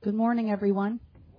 Good morning, everyone.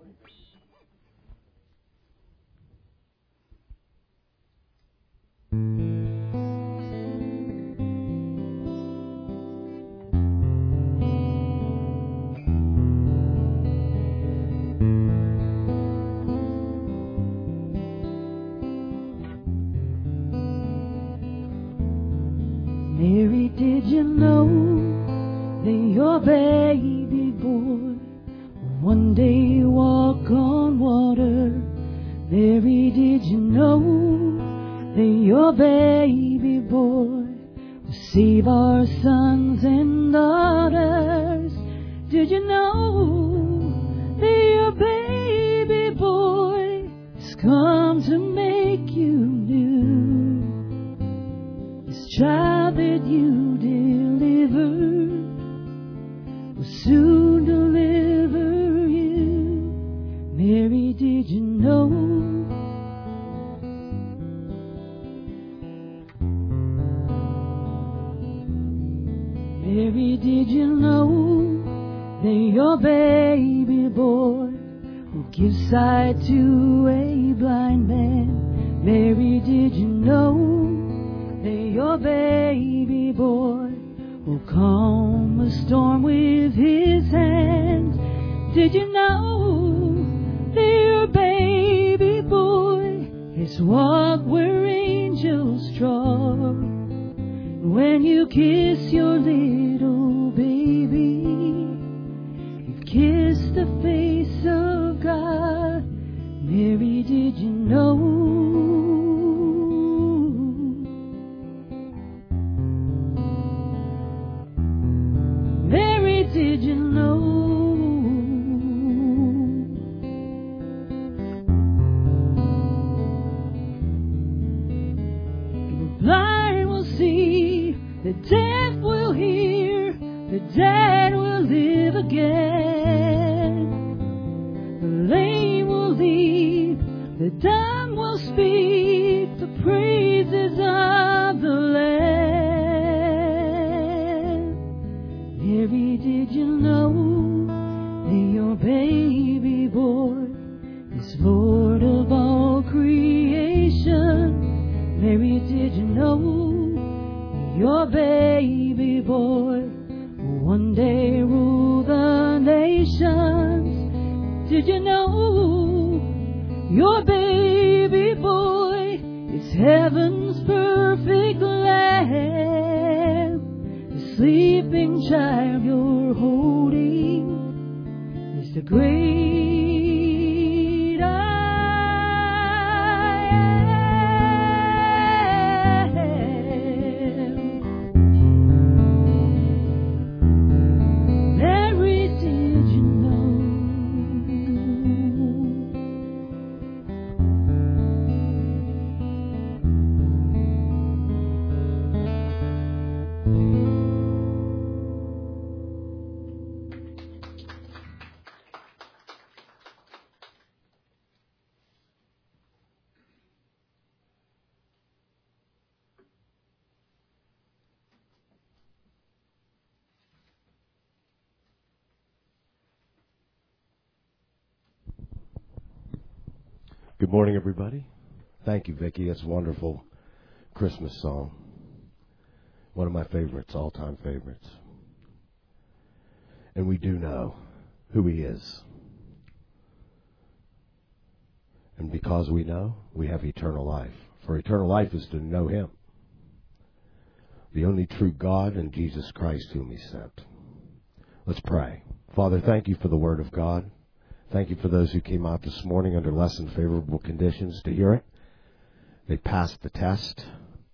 Mary, did you know that your baby boy one day walk on water? Mary, did you know that your baby boy will save our sons and daughters? Did you know that your baby boy has come to make you new? This child that you delivered will soon deliver you. Mary, did you know? Mary, did you know that your baby boy will give sight to a blind man? Mary, did you know that your baby boy will calm a storm with his hands? Did you know that your baby boy has walked where angels trod? When you kiss your little baby, you've kissed the face of God. Mary, did you know? Mary, did you know? The blind will see, the deaf will hear, the dead will live again. The lame will leap, the dumb will speak the praises of the Lamb. Mary, did you know that your baby boy is Lord of all creation? Mary, did you know that your baby boy will one day rule the nations? Did you know your baby boy is heaven's perfect lamb? The sleeping child you're holding is the great I am. Mary, did you know? Good morning, everybody. Thank you, Vicki. It's a wonderful Christmas song. One of my favorites, all-time favorites. And we do know who He is. And because we know, we have eternal life. For eternal life is to know Him, the only true God, and Jesus Christ whom He sent. Let's pray. Father, thank you for the Word of God. Thank you for those who came out this morning under less than favorable conditions to hear it. They passed the test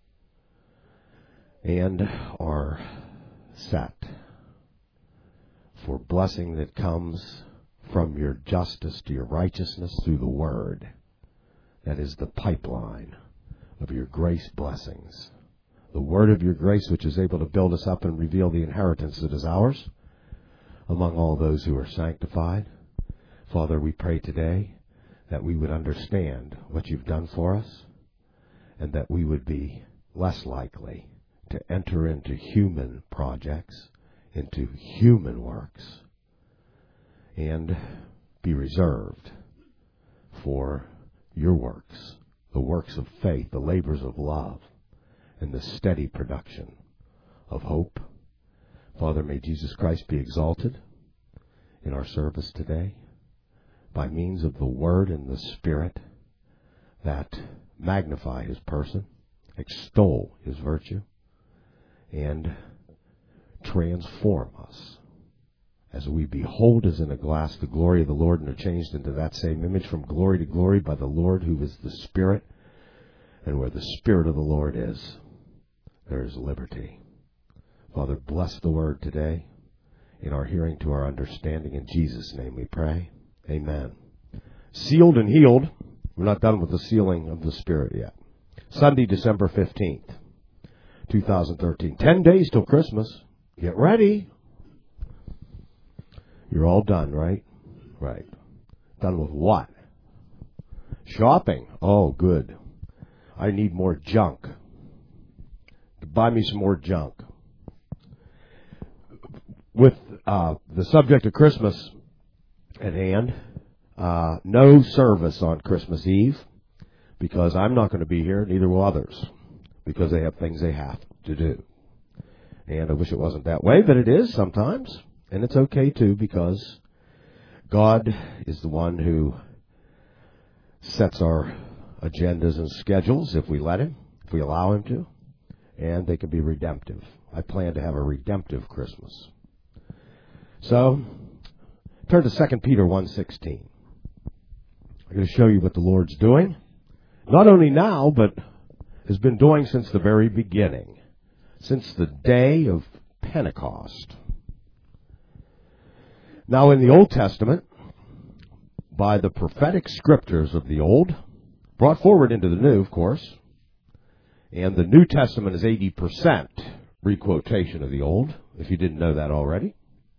and are set for blessing that comes from your justice to your righteousness through the Word. That is the pipeline of your grace blessings. The Word of your grace, which is able to build us up and reveal the inheritance that is ours among all those who are sanctified. Father, we pray today that we would understand what you've done for us and that we would be less likely to enter into human projects, into human works, and be reserved for your works, the works of faith, the labors of love, and the steady production of hope. Father, may Jesus Christ be exalted in our service today by means of the Word and the Spirit that magnify His person, extol His virtue, and transform us as we behold as in a glass the glory of the Lord and are changed into that same image from glory to glory by the Lord who is the Spirit. And where the Spirit of the Lord is, there is liberty. Father, bless the Word today in our hearing to our understanding. In Jesus' name we pray. Amen. Sealed and healed. We're not done with the sealing of the Spirit yet. Sunday, December 15th, 2013. 10 days till Christmas. Get ready. You're all done, right? Right. Done with what? Shopping. Oh, good. I need more junk. Buy me some more junk. With the subject of Christmas at hand, no service on Christmas Eve because I'm not going to be here, neither will others, because they have things they have to do. And I wish it wasn't that way, but it is sometimes. And it's okay, too, because God is the one who sets our agendas and schedules if we let Him, if we allow Him to, and they can be redemptive. I plan to have a redemptive Christmas. So, turn to 2 Peter 1:16. I'm going to show you what the Lord's doing, not only now, but has been doing since the very beginning, since the day of Pentecost. Now, in the Old Testament, by the prophetic scriptures of the Old, brought forward into the New, of course, and the New Testament is 80% requotation of the Old, if you didn't know that already.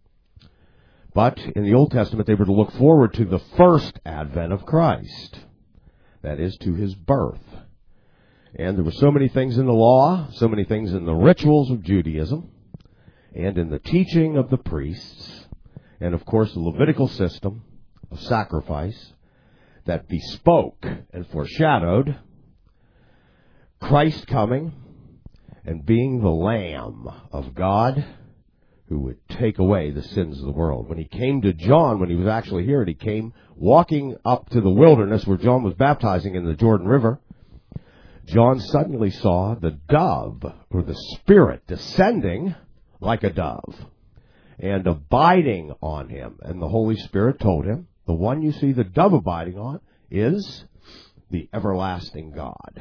But in the Old Testament, they were to look forward to the first advent of Christ, that is, to His birth. And there were so many things in the law, so many things in the rituals of Judaism, and in the teaching of the priests, and of course the Levitical system of sacrifice that bespoke and foreshadowed Christ coming and being the Lamb of God who would take away the sins of the world. When He came to John, when he was actually here, and he came walking up to the wilderness where John was baptizing in the Jordan River, John suddenly saw the dove, or the Spirit, descending like a dove and abiding on him. And the Holy Spirit told him, the one you see the dove abiding on is the everlasting God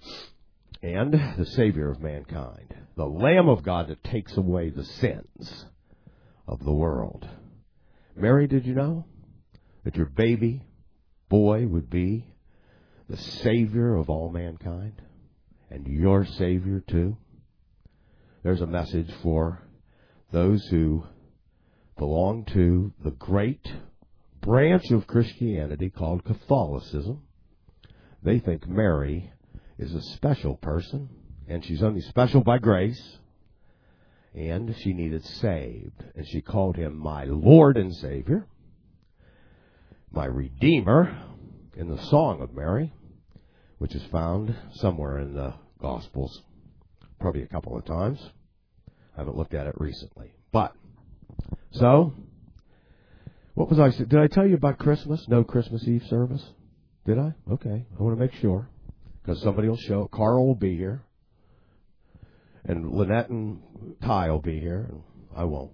and the Savior of mankind, the Lamb of God that takes away the sins of the world. Mary, did you know that your baby boy would be the Savior of all mankind, and your Savior too? There's a message for those who belong to the great branch of Christianity called Catholicism. They think Mary is a special person, and she's only special by grace, and she needed saved. And she called Him my Lord and Savior, my Redeemer, in the Song of Mary, which is found somewhere in the Gospels, probably a couple of times. I haven't looked at it recently. But, so, what was I saying? Did I tell you about Christmas? No Christmas Eve service? Did I? Okay. I want to make sure. Because somebody will show. Carl will be here. And Lynette and Ty will be here. And I won't.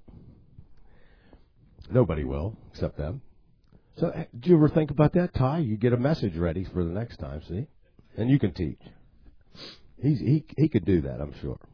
Nobody will, except them. So, do you ever think about that, Ty? You get a message ready for the next time, see? And you can teach. He could do that, I'm sure.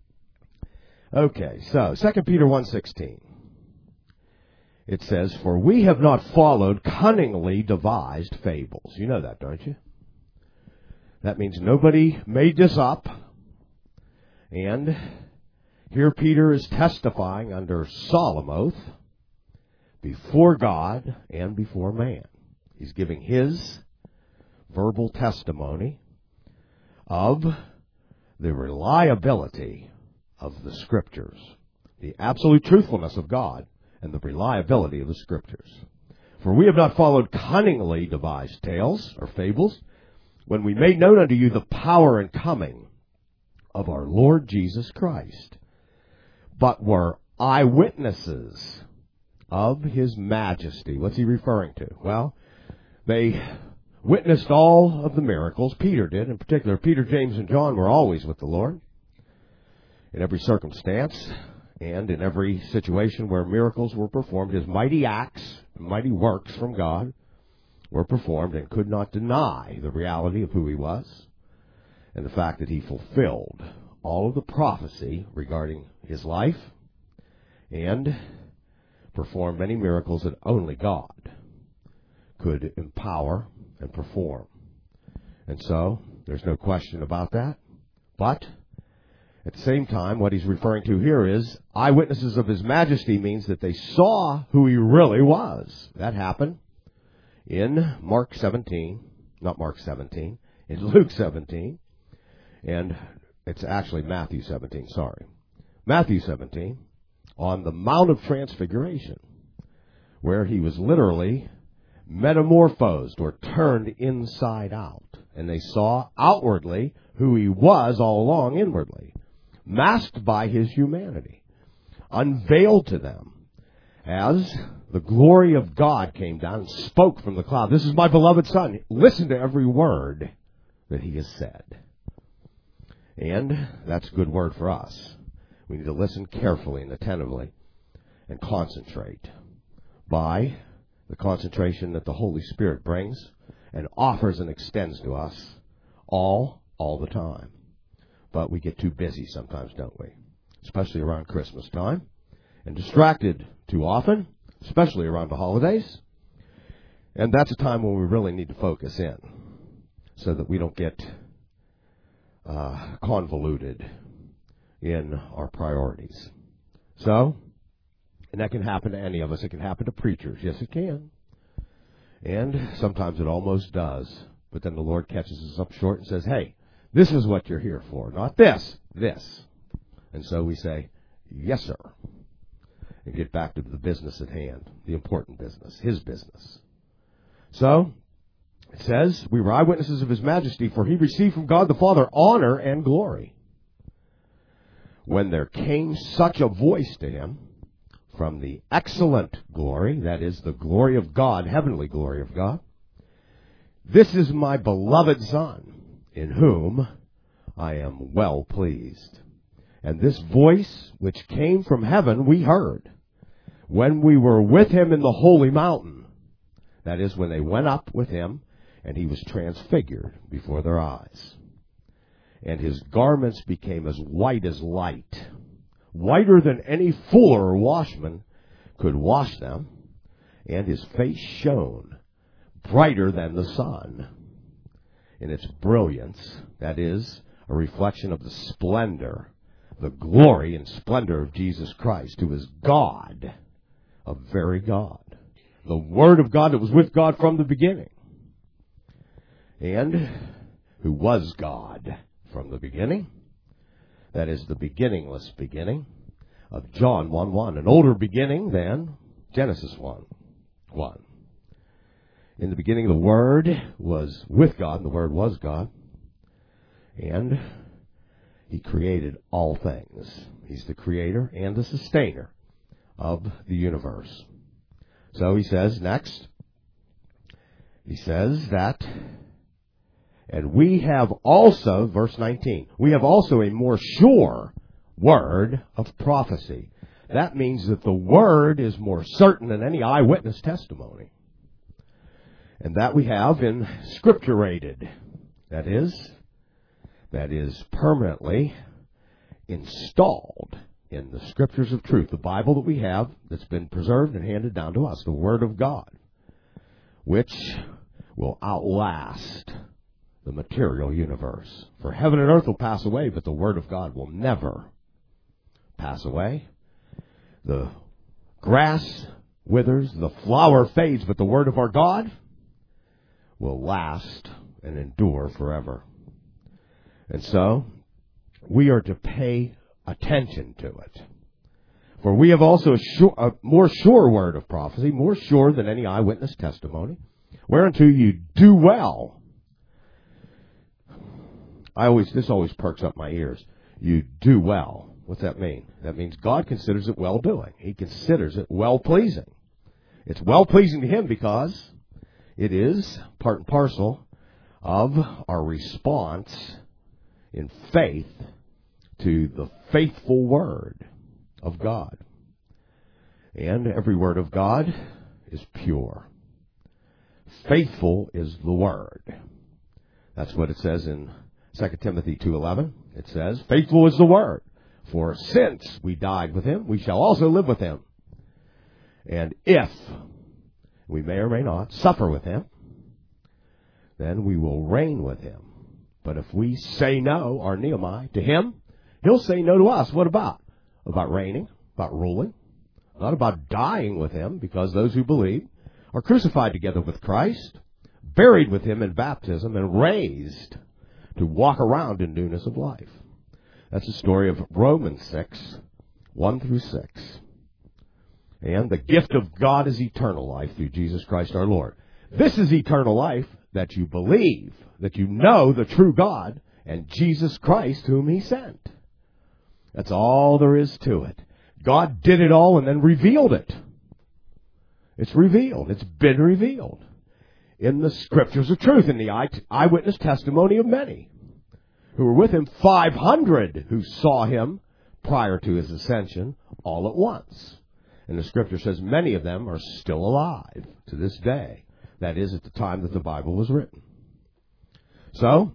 Okay, so 2 Peter 1:16. It says, "For we have not followed cunningly devised fables." You know that, don't you? That means nobody made this up. And here Peter is testifying under solemn oath before God and before man. He's giving his verbal testimony of the reliability of the Scriptures, the absolute truthfulness of God, and the reliability of the Scriptures. For we have not followed cunningly devised tales or fables, when we made known unto you the power and coming of our Lord Jesus Christ, but were eyewitnesses of his majesty. What's he referring to? Well, they witnessed all of the miracles. Peter did, in particular. Peter, James, and John were always with the Lord in every circumstance and in every situation where miracles were performed. His mighty acts, mighty works from God were performed, and could not deny the reality of who he was and the fact that he fulfilled all of the prophecy regarding his life and performed many miracles that only God could empower and perform. And so, there's no question about that. But, at the same time, what he's referring to here is eyewitnesses of his majesty means that they saw who he really was. That happened in in Luke 17, and it's actually Matthew 17, Matthew 17, on the Mount of Transfiguration, where he was literally metamorphosed or turned inside out. And they saw outwardly who he was all along inwardly, masked by his humanity, unveiled to them as the glory of God came down and spoke from the cloud. This is my beloved Son. Listen to every word that he has said. And that's a good word for us. We need to listen carefully and attentively and concentrate by the concentration that the Holy Spirit brings and offers and extends to us all the time. But we get too busy sometimes, don't we? Especially around Christmas time. And distracted too often, especially around the holidays. And that's a time when we really need to focus in so that we don't get convoluted in our priorities. So, and that can happen to any of us. It can happen to preachers. Yes, it can. And sometimes it almost does. But then the Lord catches us up short and says, hey, this is what you're here for. Not this. And so we say, yes, sir. And get back to the business at hand. The important business. His business. So, it says, we were eyewitnesses of his majesty, for he received from God the Father honor and glory. When there came such a voice to him from the excellent glory, that is, the glory of God, heavenly glory of God, this is my beloved Son, in whom I am well pleased. And this voice which came from heaven we heard when we were with him in the holy mountain. That is, when they went up with him, and he was transfigured before their eyes. And his garments became as white as light, whiter than any fuller or washman could wash them, and his face shone brighter than the sun in its brilliance. That is, a reflection of the splendor, the glory and splendor of Jesus Christ, who is God, a very God, the Word of God that was with God from the beginning, and who was God from the beginning. That is the beginningless beginning of John 1:1, an older beginning than Genesis 1:1. In the beginning, the Word was with God, and the Word was God, and he created all things. He's the creator and the sustainer of the universe. So he says next, he says that, and we have also, verse 19, we have also a more sure word of prophecy. That means that the word is more certain than any eyewitness testimony. And that we have in scripturated. That is permanently installed in the scriptures of truth. The Bible that we have that's been preserved and handed down to us, the Word of God, which will outlast the material universe. For heaven and earth will pass away, but the Word of God will never pass away. The grass withers, the flower fades, but the Word of our God will last and endure forever. And so, we are to pay attention to it. For we have also a more sure word of prophecy, more sure than any eyewitness testimony, whereunto you do well. This always perks up my ears. You do well. What's that mean? That means God considers it well-doing. He considers it well-pleasing. It's well-pleasing to Him because it is part and parcel of our response in faith to the faithful Word of God. And every Word of God is pure. Faithful is the Word. That's what it says in 2 Timothy 2:11. It says, faithful is the Word. For since we died with Him, we shall also live with Him. And if we may or may not suffer with Him, then we will reign with Him. But if we say no, our Nehemiah, to Him, He'll say no to us. What about? About reigning, about ruling, not about dying with Him, because those who believe are crucified together with Christ, buried with Him in baptism, and raised to walk around in newness of life. That's the story of Romans 6, 1 through 6. And the gift of God is eternal life through Jesus Christ our Lord. This is eternal life, that you believe, that you know the true God and Jesus Christ whom He sent. That's all there is to it. God did it all and then revealed it. It's revealed. It's been revealed in the Scriptures of truth, in the eyewitness testimony of many who were with Him, 500 who saw Him prior to His ascension all at once. And the Scripture says many of them are still alive to this day. That is, at the time that the Bible was written. So,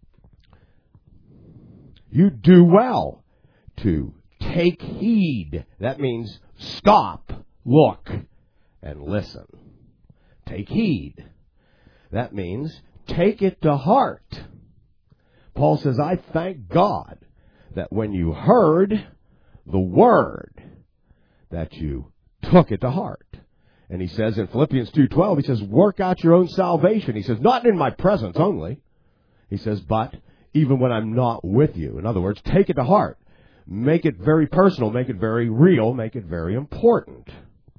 you do well to take heed. That means stop, look, and listen. Take heed. That means take it to heart. Paul says, I thank God that when you heard the Word, that you took it to heart. And he says in Philippians 2:12, he says, work out your own salvation. He says, not in my presence only. He says, but even when I'm not with you. In other words, take it to heart. Make it very personal. Make it very real. Make it very important.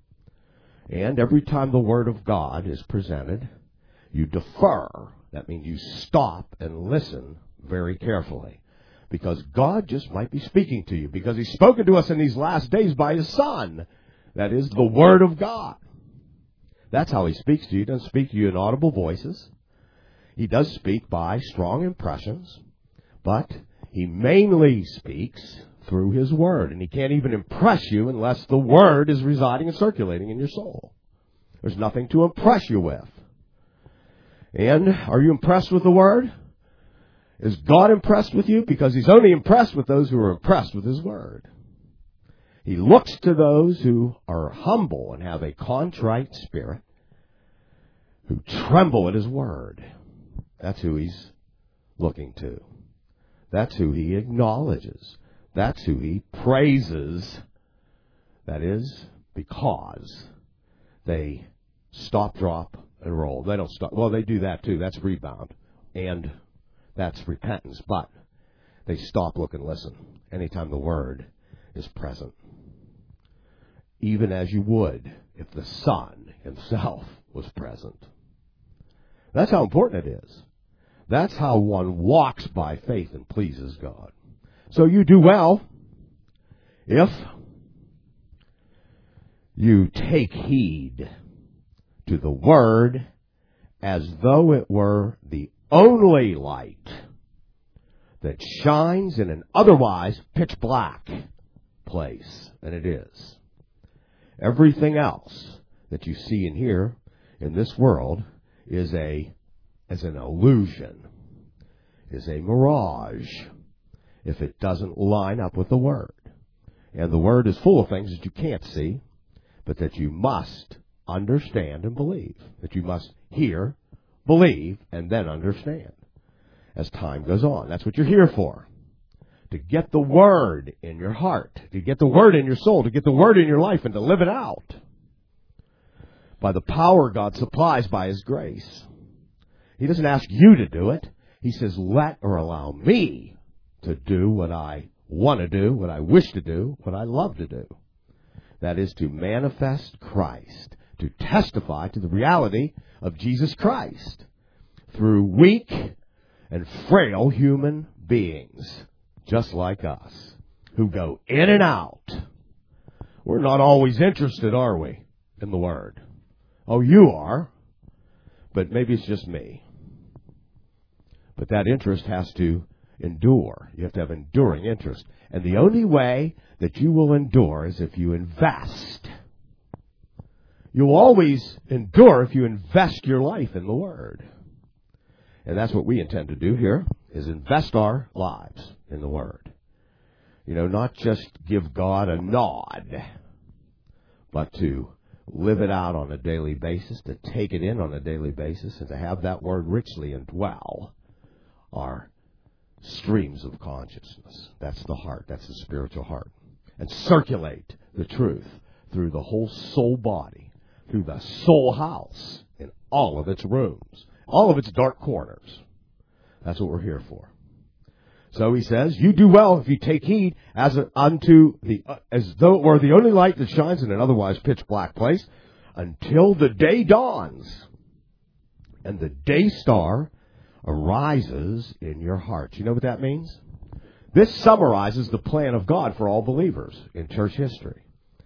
And every time the Word of God is presented, you defer. That means you stop and listen very carefully. Because God just might be speaking to you. Because He's spoken to us in these last days by His Son. That is the Word of God. That's how He speaks to you. He doesn't speak to you in audible voices. He does speak by strong impressions. But He mainly speaks through His Word. And He can't even impress you unless the Word is residing and circulating in your soul. There's nothing to impress you with. And are you impressed with the Word? Is God impressed with you? Because He's only impressed with those who are impressed with His Word. He looks to those who are humble and have a contrite spirit, who tremble at His Word. That's who He's looking to. That's who He acknowledges. That's who He praises. That is because they stop, drop, and roll. They don't stop. Well, they do that too. That's rebound. And that's repentance. But they stop, look, and listen anytime the Word is present. Even as you would if the Son Himself was present. That's how important it is. That's how one walks by faith and pleases God. So you do well if you take heed to the Word as though it were the only light that shines in an otherwise pitch black place. And it is. Everything else that you see and hear in this world is an illusion, is a mirage, if it doesn't line up with the Word. And the Word is full of things that you can't see, but that you must understand and believe. That you must hear, believe, and then understand as time goes on. That's what you're here for. To get the Word in your heart, to get the Word in your soul, to get the Word in your life, and to live it out by the power God supplies by His grace. He doesn't ask you to do it. He says, let or allow me to do what I want to do, what I wish to do, what I love to do. That is to manifest Christ, to testify to the reality of Jesus Christ through weak and frail human beings, just like us, who go in and out. We're not always interested, are we, in the Word? Oh, you are, but maybe it's just me. But that interest has to endure. You have to have enduring interest. And the only way that you will endure is if you invest. You'll always endure if you invest your life in the Word. And that's what we intend to do here, is invest our lives in the Word. You know, not just give God a nod, but to live it out on a daily basis, to take it in on a daily basis, and to have that Word richly indwell our streams of consciousness. That's the heart. That's the spiritual heart. And circulate the truth through the whole soul body, through the soul house, in all of its rooms, all of its dark corners. That's what we're here for. So he says, you do well if you take heed as though it were the only light that shines in an otherwise pitch black place, until the day dawns and the day star arises in your hearts. You know what that means? This summarizes the plan of God for all believers in church history.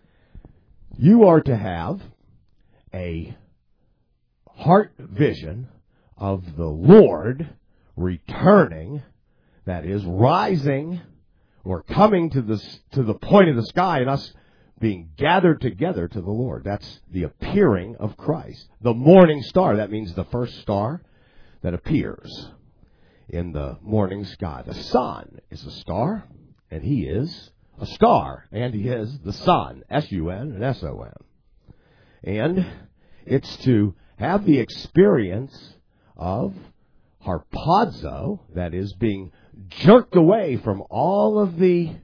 You are to have a heart vision of the Lord returning, that is, rising or coming to the point of the sky, and us being gathered together to the Lord. That's the appearing of Christ. The morning star, that means the first star that appears in the morning sky. The sun is a star, and he is a star, and he is the sun, S-U-N and S-O-N. And it's to have the experience of harpazo, that is, being jerked away from all of the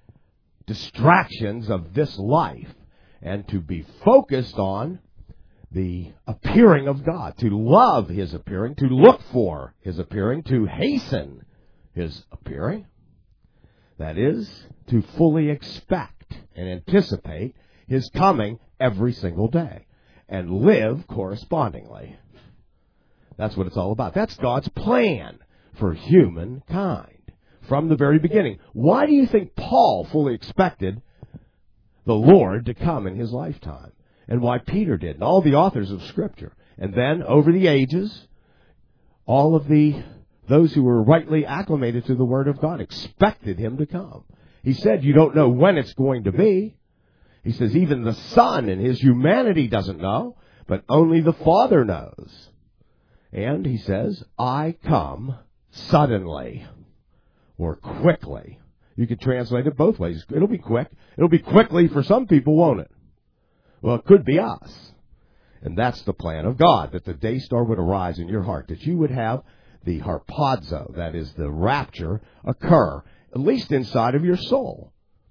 distractions of this life, and to be focused on the appearing of God, to love His appearing, to look for His appearing, to hasten His appearing. That is, to fully expect and anticipate His coming every single day, and live correspondingly. That's what it's all about. That's God's plan for humankind from the very beginning. Why do you think Paul fully expected the Lord to come in his lifetime? And why Peter did, and all the authors of Scripture. And then, over the ages, all of those who were rightly acclimated to the Word of God expected Him to come. He said, you don't know when it's going to be. He says, even the Son in His humanity doesn't know, but only the Father knows. And He says, I come suddenly, or quickly. You could translate it both ways. It'll be quick. It'll be quickly for some people, won't it? Well, it could be us. And that's the plan of God, that the day star would arise in your heart, that you would have the harpazo, that is the rapture, occur, at least inside of your soul.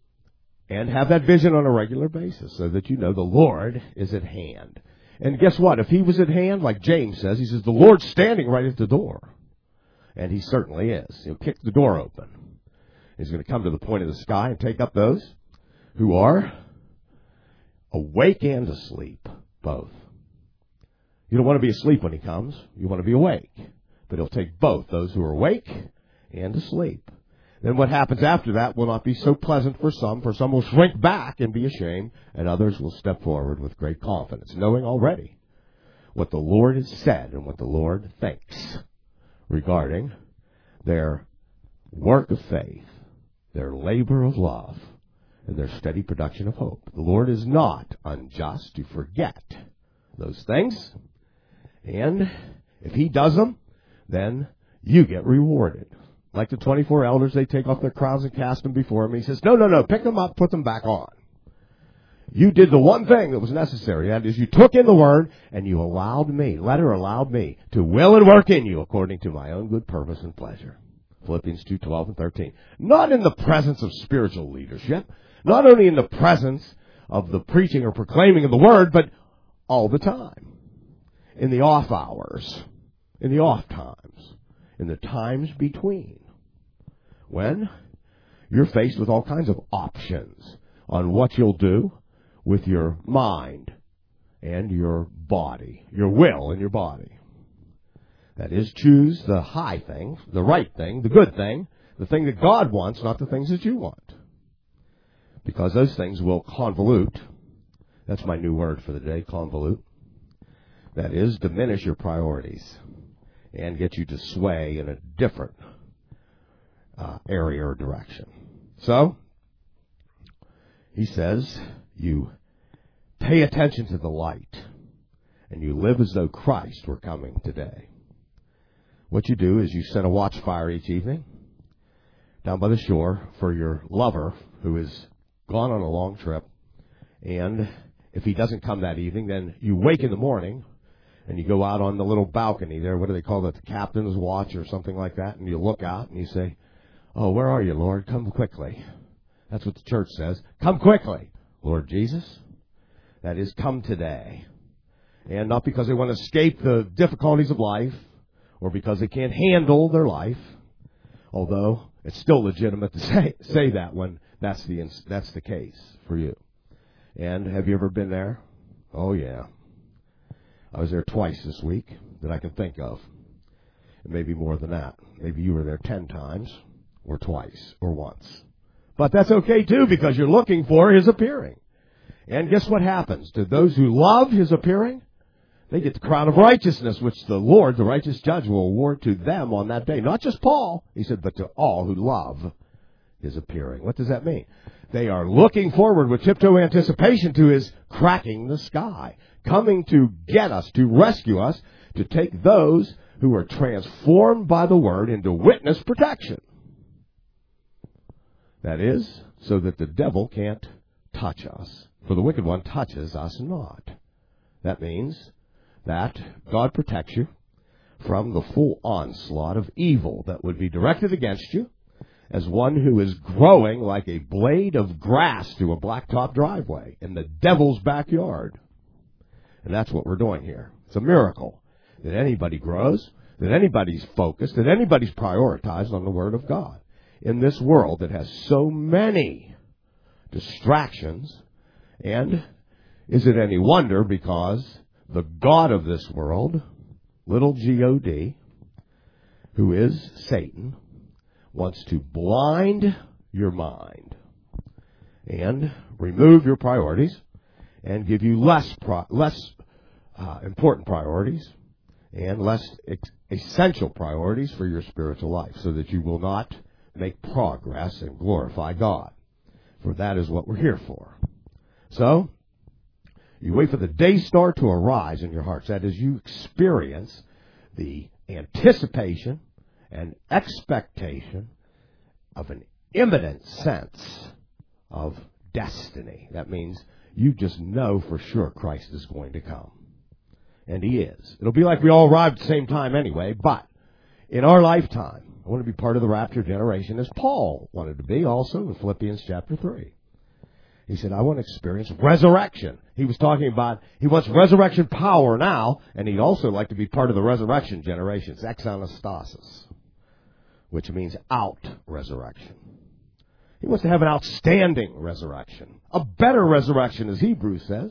And have that vision on a regular basis, so that you know the Lord is at hand. And guess what? If He was at hand, like James says, he says, the Lord's standing right at the door. And He certainly is. He'll kick the door open. He's going to come to the point of the sky and take up those who are awake and asleep, both. You don't want to be asleep when He comes. You want to be awake. But He'll take both, those who are awake and asleep. Then what happens after that will not be so pleasant for some. For some will shrink back and be ashamed, and others will step forward with great confidence, knowing already what the Lord has said and what the Lord thinks regarding their work of faith, their labor of love, and their steady production of hope. The Lord is not unjust to forget those things. And if He does them, then you get rewarded. Like the 24 elders, they take off their crowns and cast them before Him. He says, no, pick them up, put them back on. You did the one thing that was necessary. That is, you took in the Word and you allowed me to will and work in you according to my own good purpose and pleasure. Philippians 2:12 and 13. Not in the presence of spiritual leadership, not only in the presence of the preaching or proclaiming of the Word, but all the time. In the off hours, in the off times, in the times between, when you're faced with all kinds of options on what you'll do with your mind and your body, your will and your body. That is, choose the high thing, the right thing, the good thing, the thing that God wants, not the things that you want. Because those things will convolute. That's my new word for the day, convolute. That is, diminish your priorities and get you to sway in a different area or direction. So, he says, you pay attention to the light and you live as though Christ were coming today. What you do is you set a watchfire each evening down by the shore for your lover who is gone on a long trip. And if he doesn't come that evening, then you wake in the morning and you go out on the little balcony there. What do they call it? The captain's watch or something like that. And you look out and you say, oh, where are you, Lord? Come quickly. That's what the church says. Come quickly, Lord Jesus. That is, come today. And not because they want to escape the difficulties of life or because they can't handle their life, although it's still legitimate to say that when that's the case for you. And have you ever been there? Oh, yeah. I was there twice this week that I can think of. And maybe more than that. Maybe you were there 10 times or twice or once. But that's okay, too, because you're looking for His appearing. And guess what happens? To those who love His appearing, they get the crown of righteousness, which the Lord, the righteous judge, will award to them on that day. Not just Paul, he said, but to all who love His appearing. What does that mean? They are looking forward with tiptoe anticipation to His cracking the sky, coming to get us, to rescue us, to take those who are transformed by the Word into witness protection. That is, so that the devil can't touch us. For the wicked one touches us not. That means that God protects you from the full onslaught of evil that would be directed against you as one who is growing like a blade of grass through a blacktop driveway in the devil's backyard. And that's what we're doing here. It's a miracle that anybody grows, that anybody's focused, that anybody's prioritized on the Word of God in this world that has so many distractions. And is it any wonder because the God of this world, little G-O-D, who is Satan, wants to blind your mind and remove your priorities and give you less important priorities and less essential priorities for your spiritual life so that you will not make progress and glorify God. For that is what we're here for. So, you wait for the day star to arise in your hearts. That is, you experience the anticipation and expectation of an imminent sense of destiny. That means you just know for sure Christ is going to come. And He is. It'll be like we all arrived at the same time anyway, but in our lifetime, I want to be part of the rapture generation as Paul wanted to be also in Philippians chapter 3. He said, I want to experience resurrection. He was talking about, he wants resurrection power now, and he'd also like to be part of the resurrection generation. It's exanastasis, which means out resurrection. He wants to have an outstanding resurrection. A better resurrection, as Hebrews says.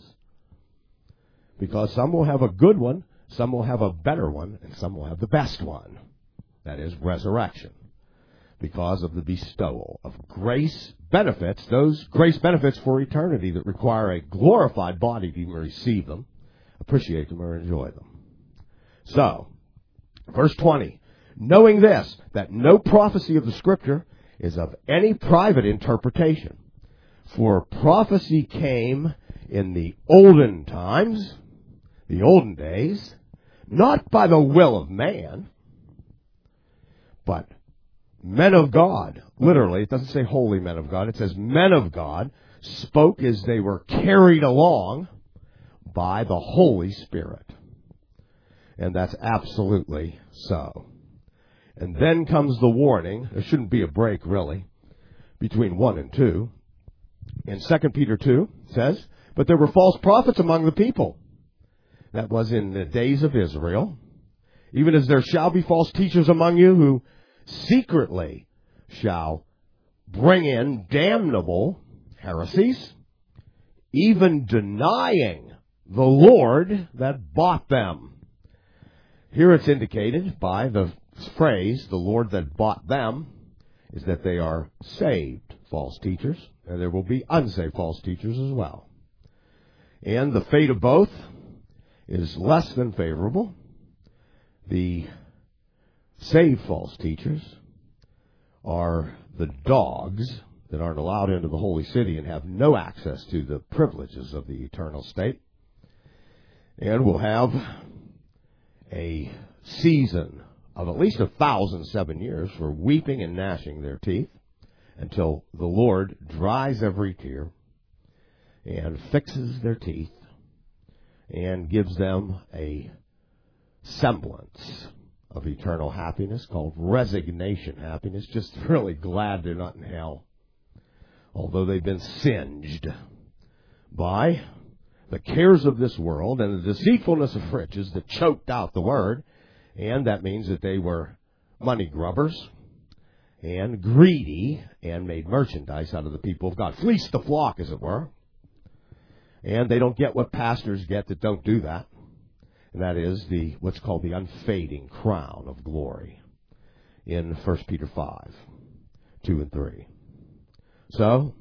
Because some will have a good one, some will have a better one, and some will have the best one. That is resurrection. Because of the bestowal of grace benefits, those grace benefits for eternity that require a glorified body to even receive them, appreciate them, or enjoy them. So, verse 20, knowing this, that no prophecy of the Scripture is of any private interpretation. For prophecy came in the olden times, the olden days, not by the will of man, but men of God, literally, it doesn't say holy men of God, it says men of God spoke as they were carried along by the Holy Spirit. And that's absolutely so. And then comes the warning, there shouldn't be a break really, between 1 and 2. In 2 Peter 2, it says, but there were false prophets among the people. That was in the days of Israel. Even as there shall be false teachers among you who secretly shall bring in damnable heresies, even denying the Lord that bought them. Here it's indicated by the phrase, the Lord that bought them, is that they are saved false teachers, and there will be unsaved false teachers as well. And the fate of both is less than favorable. The saved false teachers are the dogs that aren't allowed into the holy city and have no access to the privileges of the eternal state, and will have a season of at least 1,007 years for weeping and gnashing their teeth until the Lord dries every tear and fixes their teeth and gives them a semblance of eternal happiness called resignation happiness, just really glad they're not in hell, although they've been singed by the cares of this world and the deceitfulness of riches that choked out the word. And that means that they were money grubbers and greedy and made merchandise out of the people of God. Fleeced the flock, as it were. And they don't get what pastors get that don't do that. And that is what's called the unfading crown of glory in 1 Peter 5, 2 and 3. So,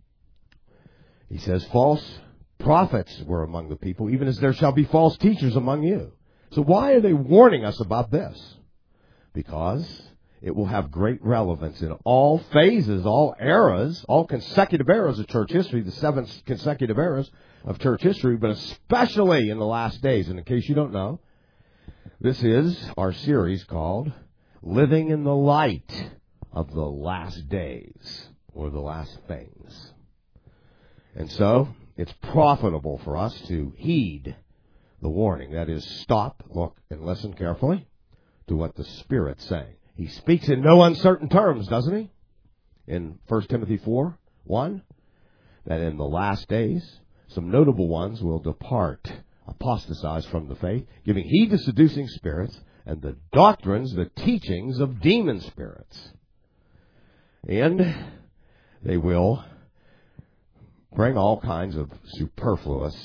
he says, false prophets were among the people, even as there shall be false teachers among you. So why are they warning us about this? Because it will have great relevance in all phases, all eras, all consecutive eras of church history, the 7 consecutive eras of church history, but especially in the last days. And in case you don't know, this is our series called Living in the Light of the Last Days, or the Last Things. And so, it's profitable for us to heed the warning. That is, stop, look, and listen carefully to what the Spirit's saying. He speaks in no uncertain terms, doesn't he? In 1 Timothy 4, 1, that in the last days, some notable ones will depart, apostatize from the faith, giving heed to seducing spirits and the doctrines, the teachings of demon spirits. And they will bring all kinds of superfluous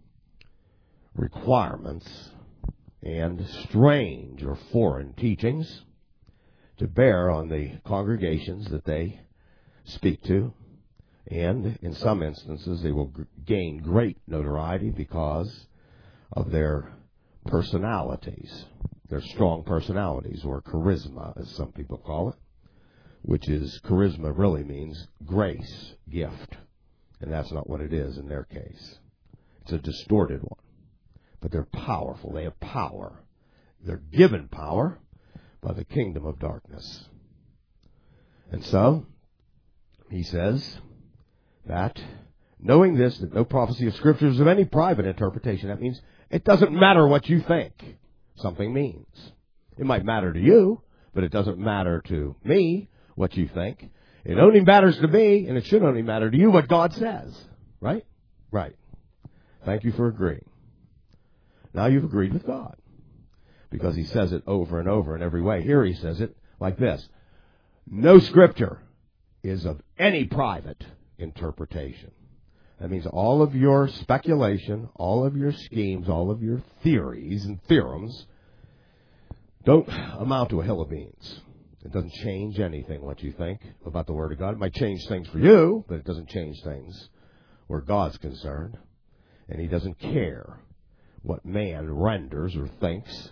requirements and strange or foreign teachings to bear on the congregations that they speak to. And in some instances, they will gain great notoriety because of their personalities, their strong personalities, or charisma, as some people call it, which is, charisma really means grace, gift. And that's not what it is in their case. It's a distorted one. But they're powerful. They have power. They're given power by the kingdom of darkness. And so, he says that, knowing this, that no prophecy of Scripture is of any private interpretation. That means it doesn't matter what you think something means. It might matter to you, but it doesn't matter to me what you think. It only matters to me, and it should only matter to you what God says. Right? Right. Thank you for agreeing. Now you've agreed with God, because he says it over and over in every way. Here he says it like this: no Scripture is of any private interpretation. That means all of your speculation, all of your schemes, all of your theories and theorems don't amount to a hill of beans. It doesn't change anything what you think about the Word of God. It might change things for you, but it doesn't change things where God's concerned. And he doesn't care what man renders or thinks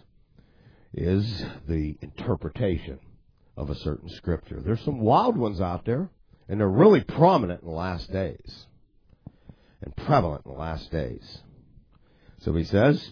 is the interpretation of a certain Scripture. There's some wild ones out there, and they're really prominent in the last days and prevalent in the last days. So he says,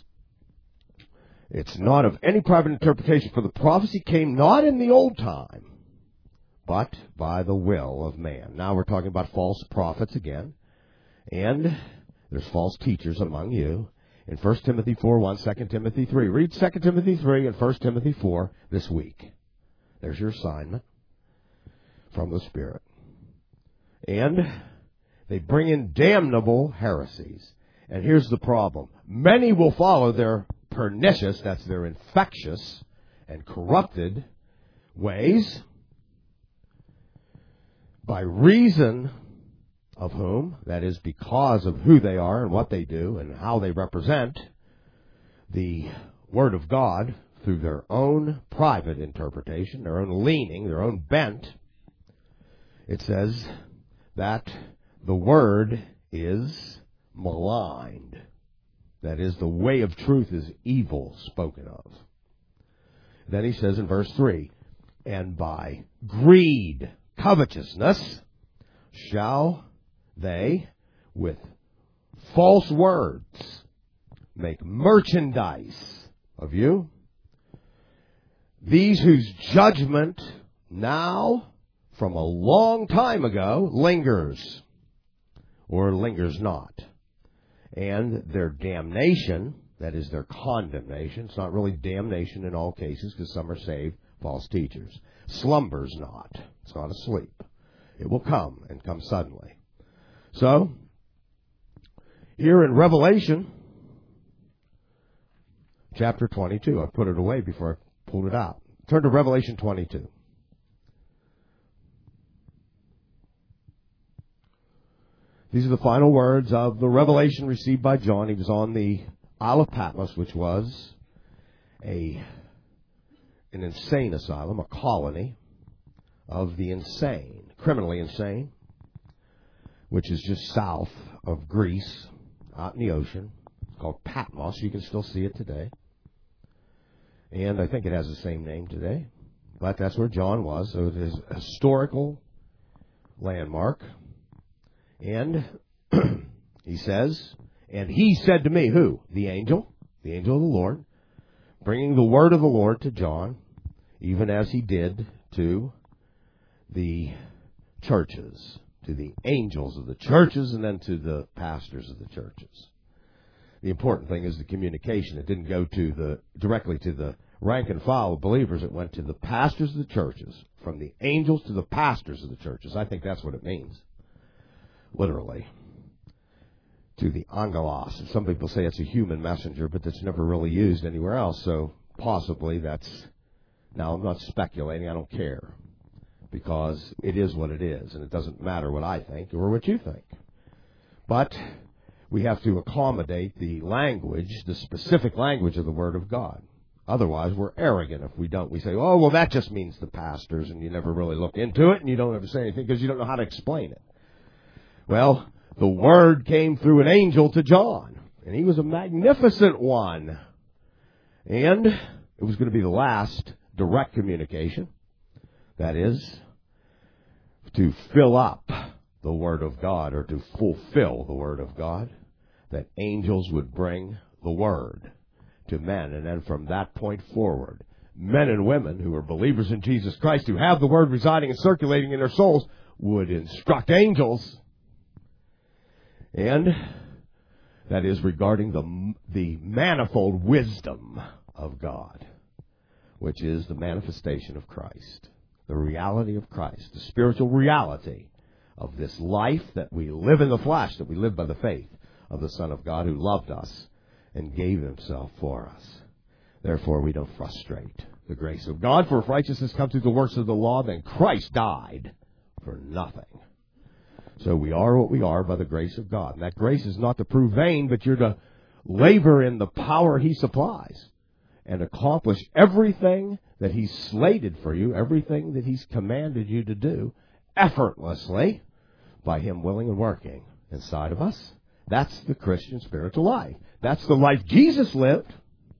it's not of any private interpretation, for the prophecy came not in the old time, but by the will of man. Now we're talking about false prophets again, and there's false teachers among you. In 1 Timothy 4, 1, 2 Timothy 3. Read 2 Timothy 3 and 1 Timothy 4 this week. There's your assignment from the Spirit. And they bring in damnable heresies. And here's the problem. Many will follow their pernicious, that's their infectious and corrupted ways, by reason of whom, that is, because of who they are and what they do and how they represent the Word of God through their own private interpretation, their own leaning, their own bent, it says that the Word is maligned. That is, the way of truth is evil spoken of. Then he says in verse 3, and by greed, covetousness, shall they, with false words, make merchandise of you, these whose judgment now, from a long time ago, lingers, or lingers not. And their damnation, that is their condemnation, it's not really damnation in all cases because some are saved, false teachers, slumbers not. It's not asleep. It will come and come suddenly. So, here in Revelation, chapter 22, I put it away before I pulled it out. Turn to Revelation 22. These are the final words of the revelation received by John. He was on the Isle of Patmos, which was an insane asylum, a colony of the insane, criminally insane, which is just south of Greece, out in the ocean. It's called Patmos. You can still see it today. And I think it has the same name today. But that's where John was. So it is a historical landmark. And he says, and he said to me, who? The angel of the Lord, bringing the word of the Lord to John, even as he did to the churches, to the angels of the churches, and then to the pastors of the churches. The important thing is the communication. It didn't go directly to the rank and file of believers. It went to the pastors of the churches, from the angels to the pastors of the churches. I think that's what it means, literally. To the angelos. Some people say it's a human messenger, but that's never really used anywhere else. So possibly that's... Now, I'm not speculating. I don't care. Because it is what it is, and it doesn't matter what I think or what you think. But we have to accommodate the language, the specific language of the Word of God. Otherwise, we're arrogant if we don't. We say, oh, well, that just means the pastors, and you never really look into it, and you don't ever say anything because you don't know how to explain it. Well, the Word came through an angel to John, and he was a magnificent one. And it was going to be the last direct communication. That is, to fill up the Word of God, or to fulfill the Word of God, that angels would bring the Word to men. And then from that point forward, men and women who are believers in Jesus Christ, who have the Word residing and circulating in their souls, would instruct angels. And that is regarding the manifold wisdom of God, which is the manifestation of Christ. The reality of Christ, the spiritual reality of this life that we live in the flesh, that we live by the faith of the Son of God who loved us and gave himself for us. Therefore, we don't frustrate the grace of God. For if righteousness comes through the works of the law, then Christ died for nothing. So we are what we are by the grace of God. And that grace is not to prove vain, but you're to labor in the power he supplies and accomplish everything that he's slated for you, everything that he's commanded you to do, effortlessly, by him willing and working inside of us. That's the Christian spiritual life. That's the life Jesus lived.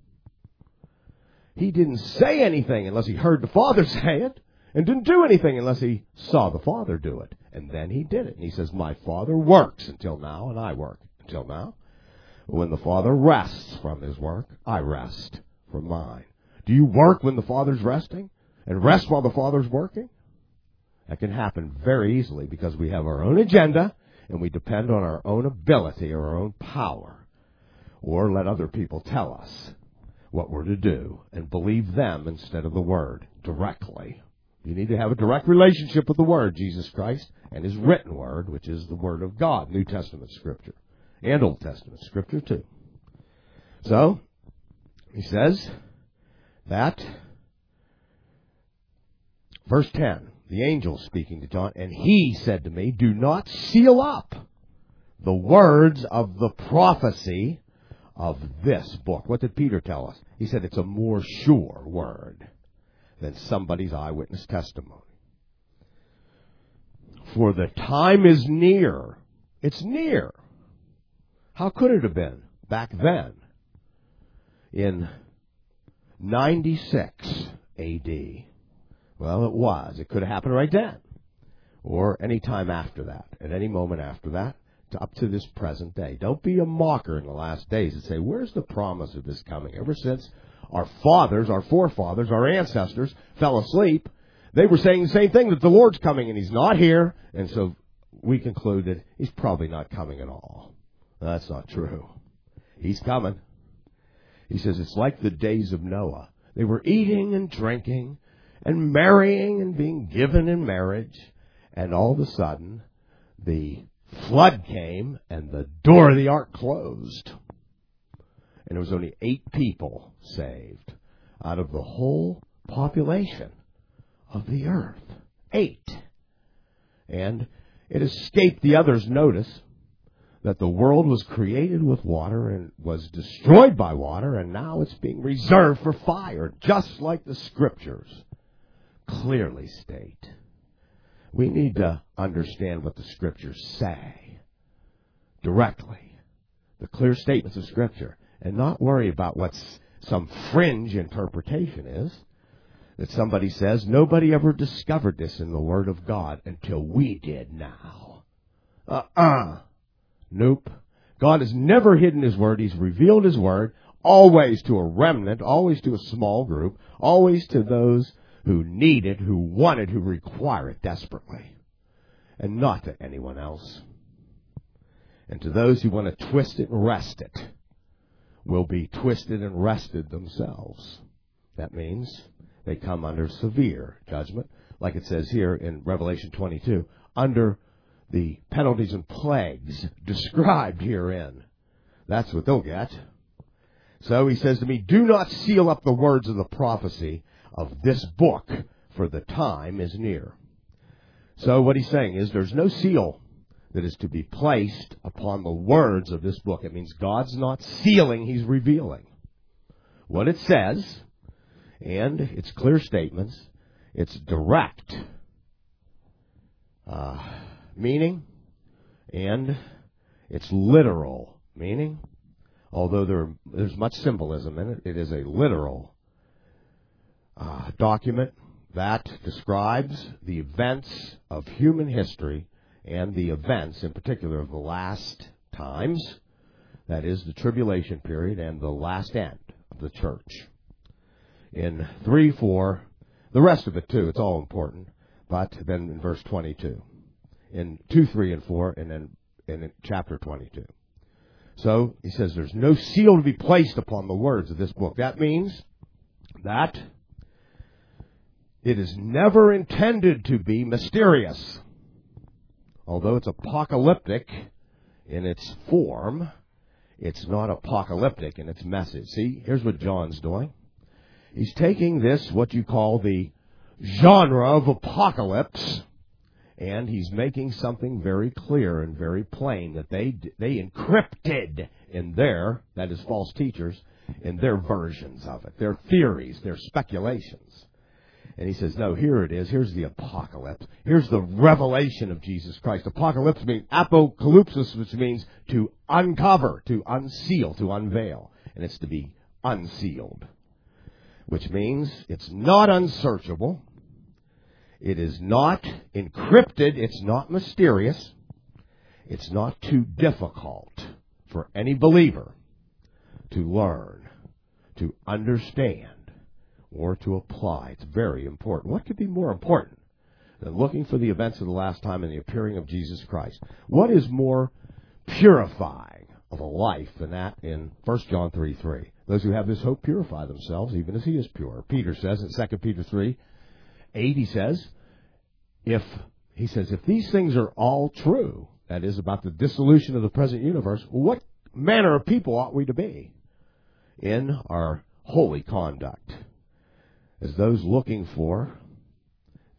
He didn't say anything unless he heard the Father say it, and didn't do anything unless he saw the Father do it. And then he did it. And he says, my Father works until now, and I work until now. When the Father rests from his work, I rest from mine. Do you work when the Father's resting? And rest while the Father's working? That can happen very easily because we have our own agenda and we depend on our own ability or our own power. Or let other people tell us what we're to do and believe them instead of the Word directly. You need to have a direct relationship with the Word, Jesus Christ, and his written Word, which is the Word of God, New Testament Scripture, and Old Testament Scripture too. So, he says that, verse 10, the angel speaking to John, and he said to me, do not seal up the words of the prophecy of this book. What did Peter tell us? He said it's a more sure word than somebody's eyewitness testimony. For the time is near. It's near. How could it have been back then? In 96 A.D. Well, it was. It could have happened right then. Or any time after that. At any moment after that. Up to this present day. Don't be a mocker in the last days and say, where's the promise of this coming? Ever since our fathers, our forefathers, our ancestors fell asleep, they were saying the same thing, that the Lord's coming and He's not here. And so we concluded He's probably not coming at all. That's not true. He's coming. He says it's like the days of Noah. They were eating and drinking and marrying and being given in marriage. And all of a sudden, the flood came and the door of the ark closed. And there was only 8 people saved out of the whole population of the earth. 8. And it escaped the others' notice that the world was created with water and was destroyed by water, and now it's being reserved for fire, just like the Scriptures clearly state. We need to understand what the Scriptures say directly, the clear statements of Scripture, and not worry about what some fringe interpretation is, that somebody says, nobody ever discovered this in the Word of God until we did now. Nope. God has never hidden His Word. He's revealed His Word, always to a remnant, always to a small group, always to those who need it, who want it, who require it desperately, and not to anyone else. And to those who want to twist it and wrest it, will be twisted and wrested themselves. That means they come under severe judgment, like it says here in Revelation 22, under the penalties and plagues described herein. That's what they'll get. So he says to me, do not seal up the words of the prophecy of this book, for the time is near. So what he's saying is there's no seal that is to be placed upon the words of this book. It means God's not sealing, He's revealing what it says, and it's clear statements. It's direct meaning, and it's literal meaning. Although there's much symbolism in it, it is a literal document that describes the events of human history and the events, in particular, of the last times, that is, the tribulation period and the last end of the church. In 3:4, the rest of it too, it's all important, but then in verse 22. In 2, 3, and 4, and then in chapter 22. So, he says there's no seal to be placed upon the words of this book. That means that it is never intended to be mysterious. Although it's apocalyptic in its form, it's not apocalyptic in its message. See, here's what John's doing. He's taking this, what you call the genre of apocalypse, and he's making something very clear and very plain that they encrypted in their, that is false teachers, in their versions of it, their theories, their speculations. And he says, no, here it is. Here's the apocalypse. Here's the revelation of Jesus Christ. Apocalypse means apocalypsis, which means to uncover, to unseal, to unveil. And it's to be unsealed, which means it's not unsearchable. It is not encrypted. It's not mysterious. It's not too difficult for any believer to learn, to understand, or to apply. It's very important. What could be more important than looking for the events of the last time and the appearing of Jesus Christ? What is more purifying of a life than that in 1 John 3:3? Those who have this hope purify themselves, even as He is pure. Peter says in 2 Peter 3:8, he says, if these things are all true, that is, about the dissolution of the present universe, what manner of people ought we to be in our holy conduct? As those looking for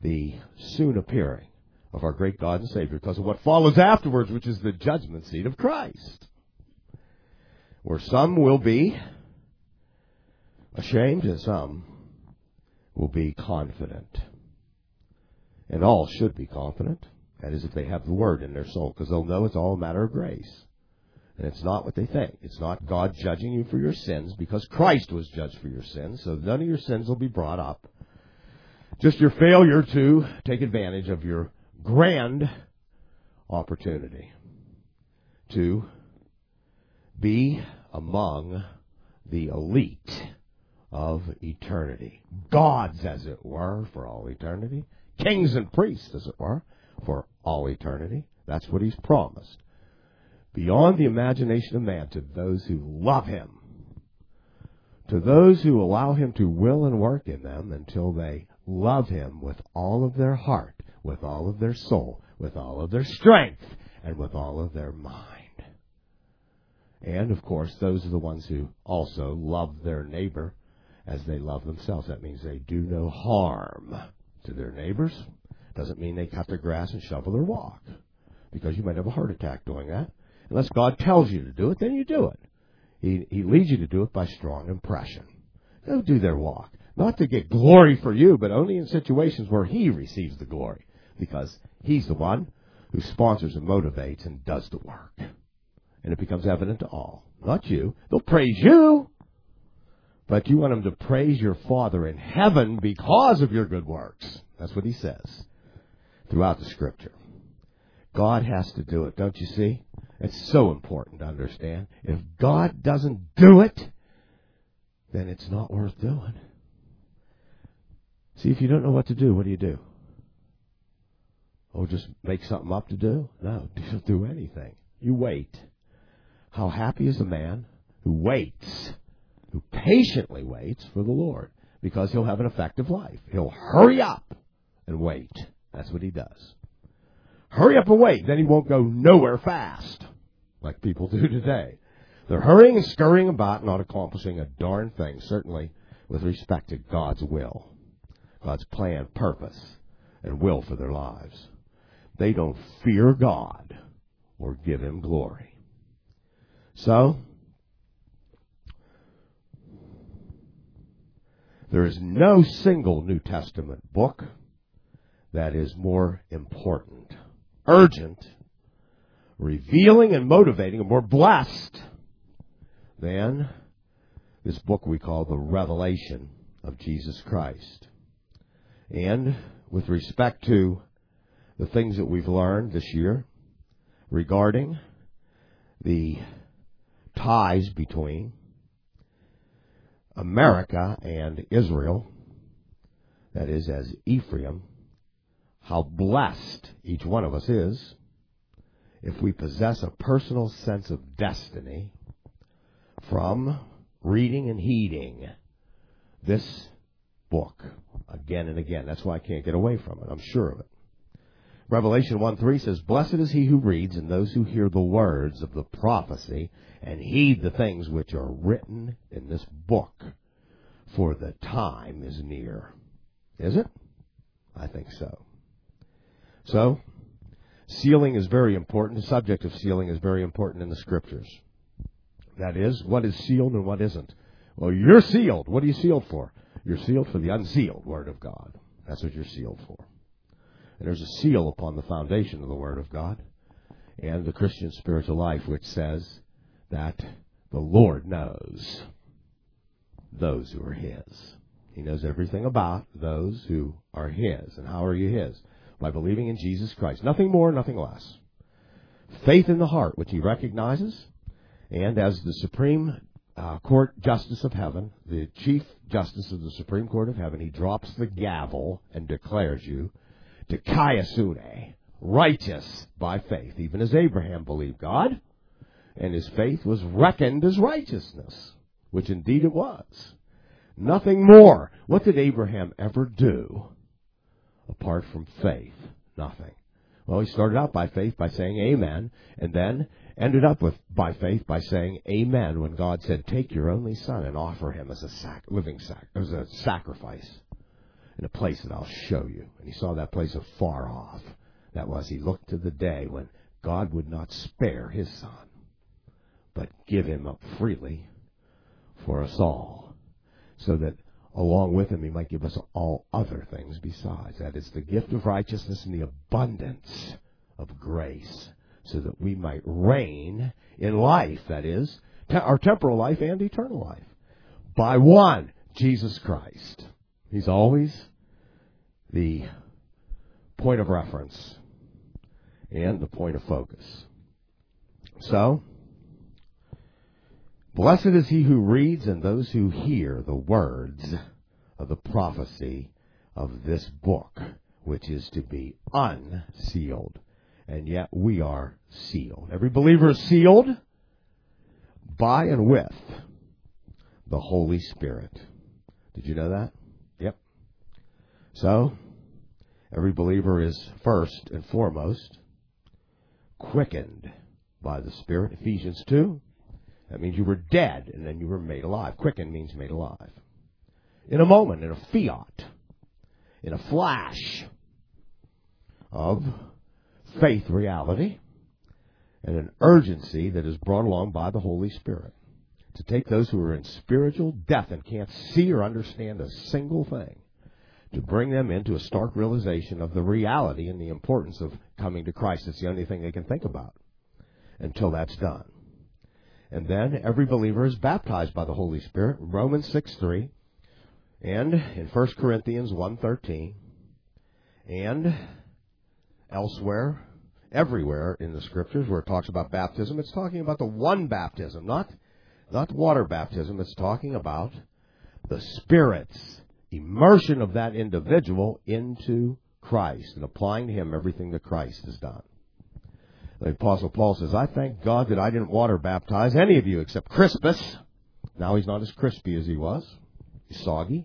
the soon appearing of our great God and Savior because of what follows afterwards, which is the judgment seat of Christ, where some will be ashamed and some will be confident. And all should be confident. That is, if they have the Word in their soul, because they'll know it's all a matter of grace. And it's not what they think. It's not God judging you for your sins, because Christ was judged for your sins, so none of your sins will be brought up. Just your failure to take advantage of your grand opportunity to be among the elite of eternity. Gods, as it were, for all eternity. Kings and priests, as it were, for all eternity. That's what He's promised. Beyond the imagination of man, to those who love Him, to those who allow Him to will and work in them until they love Him with all of their heart, with all of their soul, with all of their strength, and with all of their mind. And, of course, those are the ones who also love their neighbor as they love themselves. That means they do no harm to their neighbors. Doesn't mean they cut their grass and shovel their walk, because you might have a heart attack doing that. Unless God tells you to do it, then you do it. He leads you to do it by strong impression. They'll do their walk. Not to get glory for you, but only in situations where He receives the glory, because He's the one who sponsors and motivates and does the work. And it becomes evident to all. Not you. They'll praise you, but you want them to praise your Father in heaven because of your good works. That's what He says throughout the Scripture. God has to do it, don't you see? It's so important to understand. If God doesn't do it, then it's not worth doing. See, if you don't know what to do, what do? Oh, just make something up to do? No, don't do anything. You wait. How happy is the man who waits, who patiently waits for the Lord, because he'll have an effective life. He'll hurry up and wait. That's what he does. Hurry up and wait. Then he won't go nowhere fast like people do today. They're hurrying and scurrying about, not accomplishing a darn thing, certainly with respect to God's will, God's plan, purpose, and will for their lives. They don't fear God or give Him glory. So, there is no single New Testament book that is more important, urgent, revealing and motivating, and more blessed than this book we call the Revelation of Jesus Christ. And with respect to the things that we've learned this year regarding the ties between America and Israel, that is, as Ephraim, how blessed each one of us is if we possess a personal sense of destiny from reading and heeding this book again and again. That's why I can't get away from it. I'm sure of it. Revelation 1:3 says, "Blessed is he who reads and those who hear the words of the prophecy and heed the things which are written in this book, for the time is near." Is it? I think so. So, sealing is very important. The subject of sealing is very important in the Scriptures. That is, what is sealed and what isn't. Well, you're sealed. What are you sealed for? You're sealed for the unsealed Word of God. That's what you're sealed for. And there's a seal upon the foundation of the Word of God and the Christian spiritual life, which says that the Lord knows those who are His. He knows everything about those who are His. And how are you His? By believing in Jesus Christ. Nothing more, nothing less. Faith in the heart, which He recognizes, and as the Supreme Court Justice of Heaven, the Chief Justice of the Supreme Court of Heaven, He drops the gavel and declares you to Kaiasune, righteous by faith, even as Abraham believed God, and his faith was reckoned as righteousness, which indeed it was. Nothing more. What did Abraham ever do apart from faith? Nothing. Well, he started out by faith by saying amen, and then ended up with by faith by saying amen when God said, "Take your only son and offer him as a sacrifice." in a place that I'll show you. And he saw that place afar off. That was, he looked to the day when God would not spare his Son, but give him up freely for us all, so that along with him he might give us all other things besides. That is the gift of righteousness and the abundance of grace, so that we might reign in life, that is, our temporal life and eternal life, by one, Jesus Christ. He's always the point of reference and the point of focus. So, blessed is he who reads and those who hear the words of the prophecy of this book, which is to be unsealed. And yet we are sealed. Every believer is sealed by and with the Holy Spirit. Did you know that? Yep. So, every believer is first and foremost quickened by the Spirit. Ephesians 2. That means you were dead and then you were made alive. Quickened means made alive. In a moment, in a fiat, in a flash of faith reality, and an urgency that is brought along by the Holy Spirit to take those who are in spiritual death and can't see or understand a single thing, to bring them into a stark realization of the reality and the importance of coming to Christ. It's the only thing they can think about until that's done. And then every believer is baptized by the Holy Spirit, Romans 6:3, and in 1 Corinthians 1:13, and elsewhere, everywhere in the Scriptures where it talks about baptism, it's talking about the one baptism, not water baptism. It's talking about the Spirit's immersion of that individual into Christ and applying to him everything that Christ has done. The Apostle Paul says, I thank God that I didn't water baptize any of you except Crispus. Now he's not as crispy as he was. He's soggy.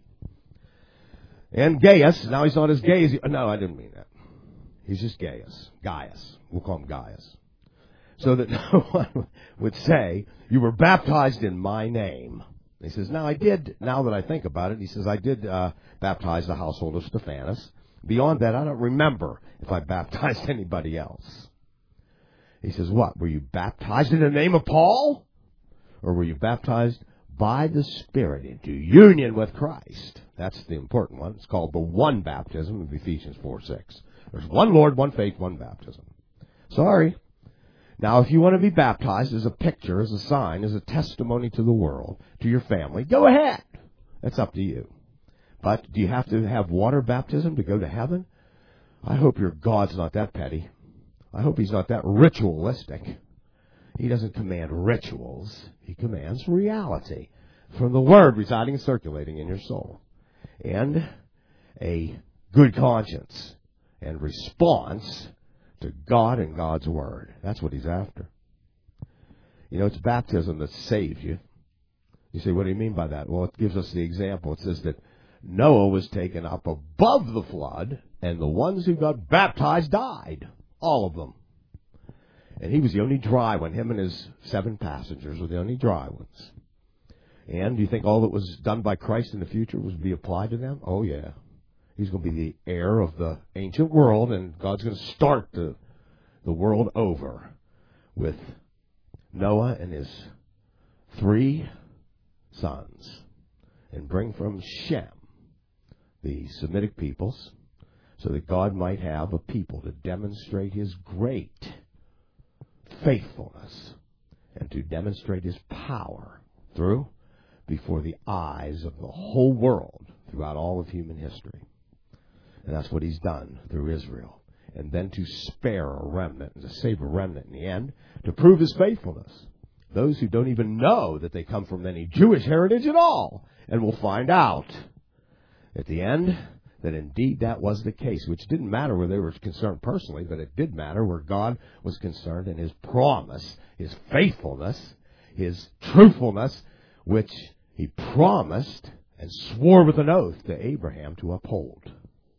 And Gaius. Now he's not as gay as he... No, I didn't mean that. He's just Gaius. Gaius. We'll call him Gaius. So that no one would say, you were baptized in my name. He says, now I did, now that I think about it, he says, I did baptize the household of Stephanas. Beyond that, I don't remember if I baptized anybody else. He says, what? Were you baptized in the name of Paul? Or were you baptized by the Spirit into union with Christ? That's the important one. It's called the one baptism of Ephesians 4:6. There's one Lord, one faith, one baptism. Sorry. Now, if you want to be baptized as a picture, as a sign, as a testimony to the world, to your family, go ahead. That's up to you. But do you have to have water baptism to go to heaven? I hope your God's not that petty. I hope he's not that ritualistic. He doesn't command rituals. He commands reality from the Word residing and circulating in your soul. And a good conscience and response to God and God's Word. That's what he's after. You know, it's baptism that saves you. You say, what do you mean by that? Well, it gives us the example. It says that Noah was taken up above the flood, and the ones who got baptized died. All of them. And he was the only dry one. Him and his 7 passengers were the only dry ones. And do you think all that was done by Christ in the future was to be applied to them? Oh, yeah. He's going to be the heir of the ancient world, and God's going to start the world over with Noah and his 3 sons, and bring from Shem the Semitic peoples, so that God might have a people to demonstrate his great faithfulness and to demonstrate his power through before the eyes of the whole world throughout all of human history. And that's what he's done through Israel. And then to spare a remnant and to save a remnant in the end to prove his faithfulness. Those who don't even know that they come from any Jewish heritage at all. And will find out at the end that indeed that was the case, which didn't matter where they were concerned personally, but it did matter where God was concerned and his promise, his faithfulness, his truthfulness, which he promised and swore with an oath to Abraham to uphold.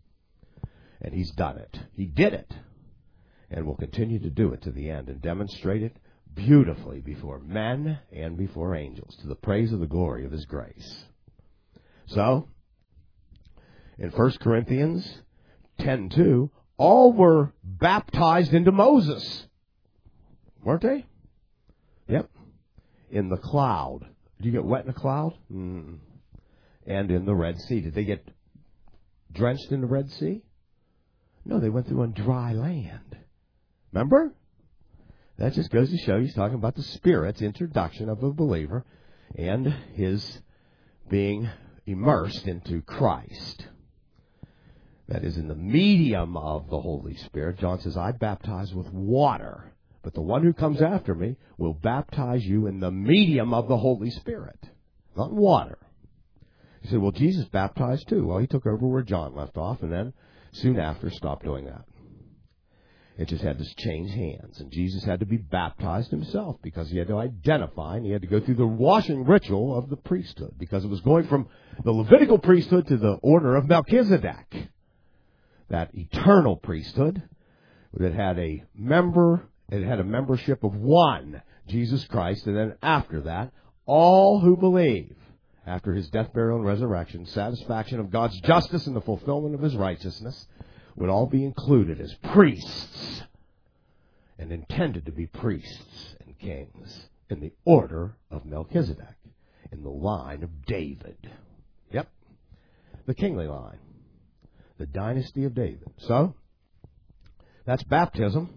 And he's done it. He did it. And will continue to do it to the end and demonstrate it beautifully before men and before angels to the praise of the glory of his grace. So, In 1 Corinthians 10:2, all were baptized into Moses. Weren't they? Yep. In the cloud. Did you get wet in the cloud? And in the Red Sea. Did they get drenched in the Red Sea? No, they went through on dry land. Remember? That just goes to show he's talking about the Spirit's introduction of a believer and his being immersed into Christ. That is in the medium of the Holy Spirit. John says, I baptize with water, but the one who comes after me will baptize you in the medium of the Holy Spirit, not water. You say, well, Jesus baptized too. Well, he took over where John left off, and then soon after stopped doing that. It just had to change hands, and Jesus had to be baptized himself because he had to identify, and he had to go through the washing ritual of the priesthood because it was going from the Levitical priesthood to the order of Melchizedek, that eternal priesthood that had a membership of one, Jesus Christ, and then after that, all who believe, after his death, burial, and resurrection, satisfaction of God's justice and the fulfillment of his righteousness, would all be included as priests and intended to be priests and kings in the order of Melchizedek, in the line of David. Yep, the kingly line, the dynasty of David. So, that's baptism.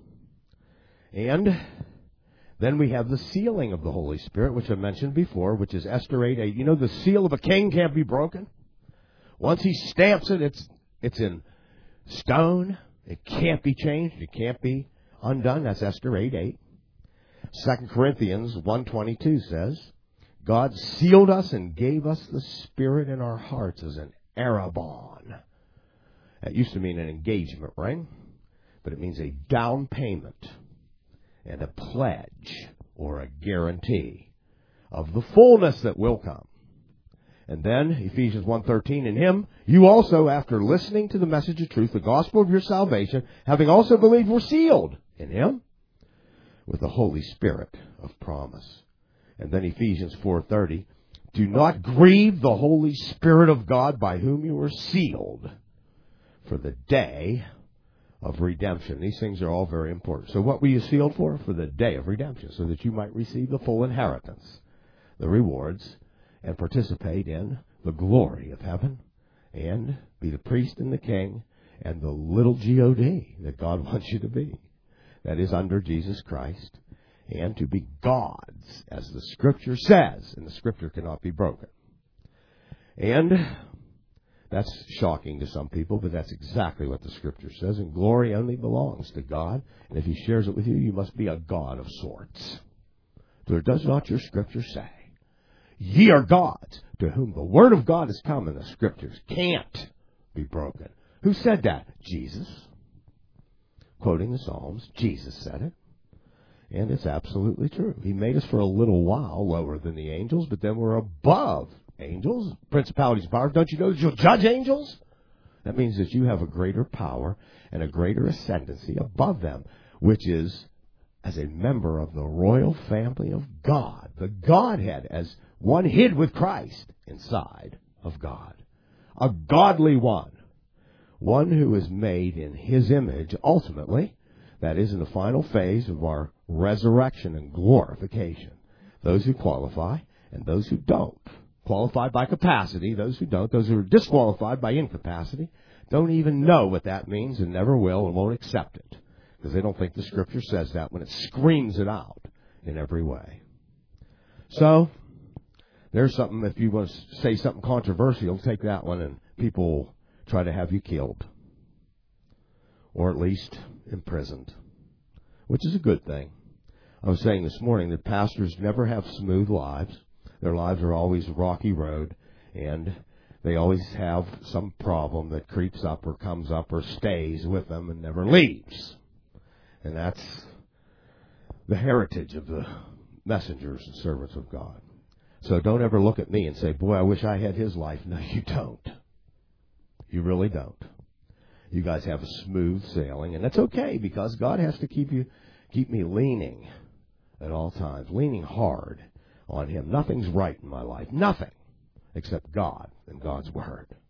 And then we have the sealing of the Holy Spirit, which I mentioned before, which is Esther 8:8. You know, the seal of a king can't be broken. Once he stamps it, it's in stone. It can't be changed. It can't be undone. That's Esther 8:8. 2 Corinthians 1:22 says, God sealed us and gave us the Spirit in our hearts as an arrabon. That used to mean an engagement ring, but it means a down payment and a pledge or a guarantee of the fullness that will come. And then, Ephesians 1:13, in him, you also, after listening to the message of truth, the gospel of your salvation, having also believed, were sealed in him with the Holy Spirit of promise. And then Ephesians 4:30, do not grieve the Holy Spirit of God by whom you were sealed for the day of redemption. These things are all very important. So what were you sealed for? For the day of redemption, so that you might receive the full inheritance, the rewards, and participate in the glory of heaven, and be the priest and the king, and the little G-O-D that God wants you to be. That is under Jesus Christ, and to be God's, as the Scripture says, and the Scripture cannot be broken. And that's shocking to some people, but that's exactly what the Scripture says, and glory only belongs to God, and if he shares it with you, you must be a God of sorts. So does not your Scripture say, ye are gods, to whom the word of God has come, and the Scriptures can't be broken. Who said that? Jesus. Quoting the Psalms, Jesus said it. And it's absolutely true. He made us for a little while lower than the angels, but then we're above angels, principalities, powers. Don't you know that you'll judge angels? That means that you have a greater power and a greater ascendancy above them, which is as a member of the royal family of God, the Godhead, as one hid with Christ inside of God. A godly one. One who is made in his image ultimately, that is in the final phase of our resurrection and glorification. Those who qualify and those who don't. Qualified by capacity, those who don't. Those who are disqualified by incapacity don't even know what that means and never will and won't accept it, because they don't think the Scripture says that when it screams it out in every way. So, there's something, if you want to say something controversial, take that one and people try to have you killed. Or at least imprisoned. Which is a good thing. I was saying this morning that pastors never have smooth lives. Their lives are always a rocky road, and they always have some problem that creeps up or comes up or stays with them and never leaves. And that's the heritage of the messengers and servants of God. So don't ever look at me and say, boy, I wish I had his life. No, you don't. You really don't. You guys have a smooth sailing, and that's okay, because God has to keep me leaning at all times, leaning hard on him. Nothing's right in my life. Nothing except God and God's Word.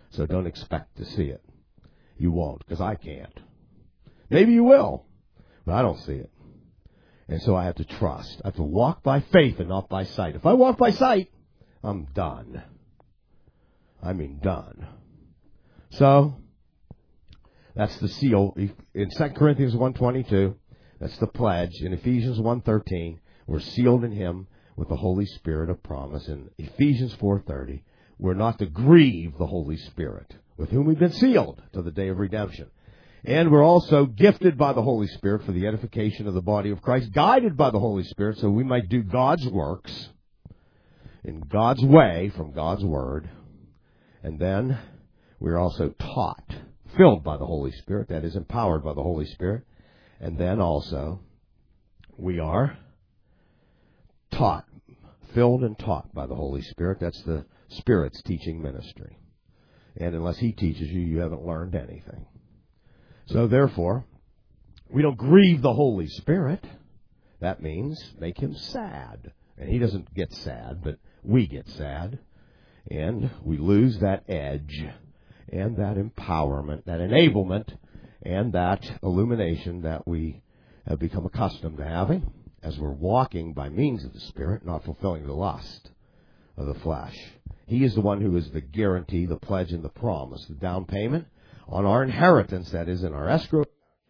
So don't expect to see it. You won't, because I can't. Maybe you will, but I don't see it. And so I have to trust. I have to walk by faith and not by sight. If I walk by sight, I'm done. I mean done. So, that's the seal. In 2 Corinthians 1:22, that's the pledge. In Ephesians 1:13, we're sealed in Him with the Holy Spirit of promise. In Ephesians 4:30, we're not to grieve the Holy Spirit, with whom we've been sealed to the day of redemption. And we're also gifted by the Holy Spirit for the edification of the body of Christ, guided by the Holy Spirit so we might do God's works in God's way from God's Word. And then we're also taught, filled by the Holy Spirit, that is, empowered by the Holy Spirit. And then also we are taught, filled and taught by the Holy Spirit. That's the Spirit's teaching ministry. And unless He teaches you, you haven't learned anything. So therefore, we don't grieve the Holy Spirit. That means make Him sad. And He doesn't get sad, but we get sad. And we lose that edge and that empowerment, that enablement, and that illumination that we have become accustomed to having as we're walking by means of the Spirit, not fulfilling the lust of the flesh. He is the one who is the guarantee, the pledge, and the promise, the down payment on our inheritance, that is in our escrow,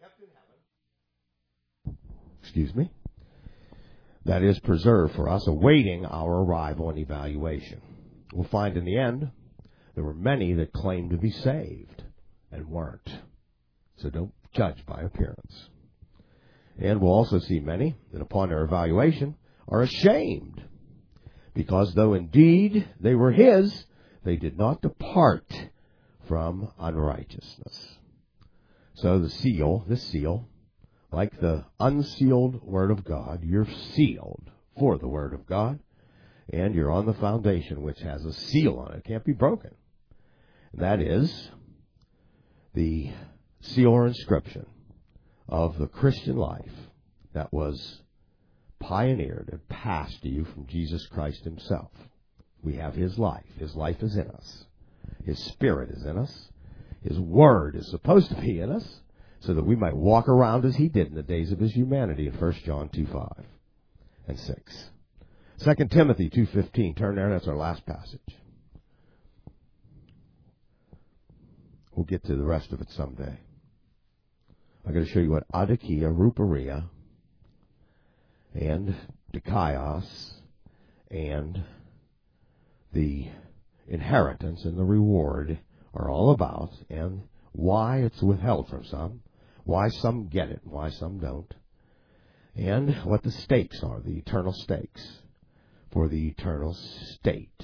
that is preserved for us, awaiting our arrival and evaluation. We'll find in the end, there were many that claimed to be saved and weren't. So don't judge by appearance. And we'll also see many that upon their evaluation are ashamed, because though indeed they were His, they did not depart from unrighteousness. So the seal, this seal, like the unsealed Word of God, you're sealed for the Word of God, and you're on the foundation which has a seal on it. It can't be broken. And that is the seal or inscription of the Christian life that was pioneered and passed to you from Jesus Christ Himself. We have His life. His life is in us. His Spirit is in us. His Word is supposed to be in us so that we might walk around as He did in the days of His humanity in 1 John 2:5 and 6. 2 Timothy 2:15. Turn there. That's our last passage. We'll get to the rest of it someday. I'm going to show you what adikia, ruparia, and dikaios, and the inheritance and the reward are all about, and why it's withheld from some, why some get it, why some don't, and what the stakes are, the eternal stakes for the eternal state.